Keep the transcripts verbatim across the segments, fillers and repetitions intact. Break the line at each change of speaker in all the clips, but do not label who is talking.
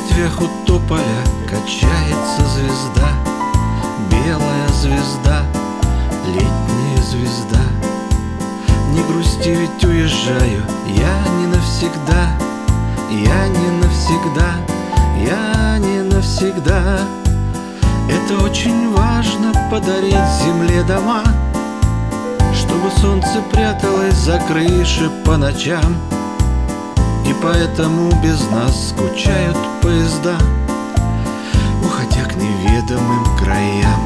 ветвях у тополя качается звезда, белая звезда, летняя звезда. Не грусти, ведь уезжаю я не навсегда, я не навсегда, я не навсегда. Это очень важно — подарить земле дома, чтобы солнце пряталось за крыши по ночам. И поэтому без нас скучают поезда, уходя к неведомым краям.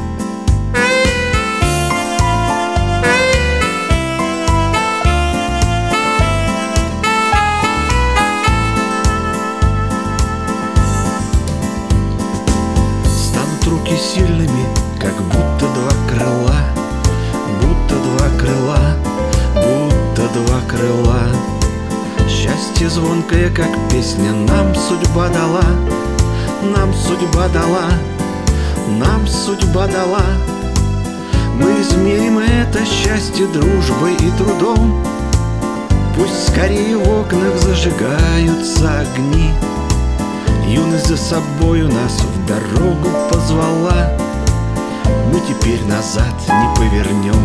Станут руки сильными, как будто два крыла, будто два крыла, будто два крыла. Счастье звонкое, как песня, нам судьба дала, нам судьба дала, нам судьба дала. Мы измерим это счастье дружбой и трудом. Пусть скорее в окнах зажигаются огни. Юность за собою нас в дорогу позвала, мы теперь назад не повернем.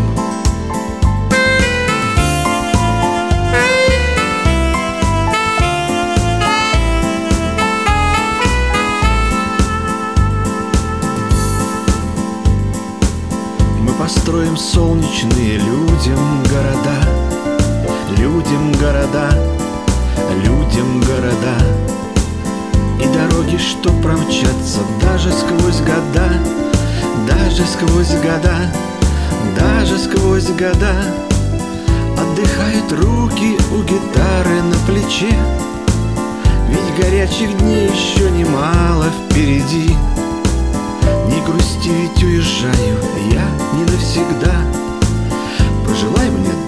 Построим солнечные людям города, людям города, людям города. И дороги, что промчатся даже сквозь года, даже сквозь года, даже сквозь года. Отдыхают руки у гитары на плече, ведь горячих дней еще немало впереди. Не грусти, ведь уезжаю я не навсегда. Пожелай мне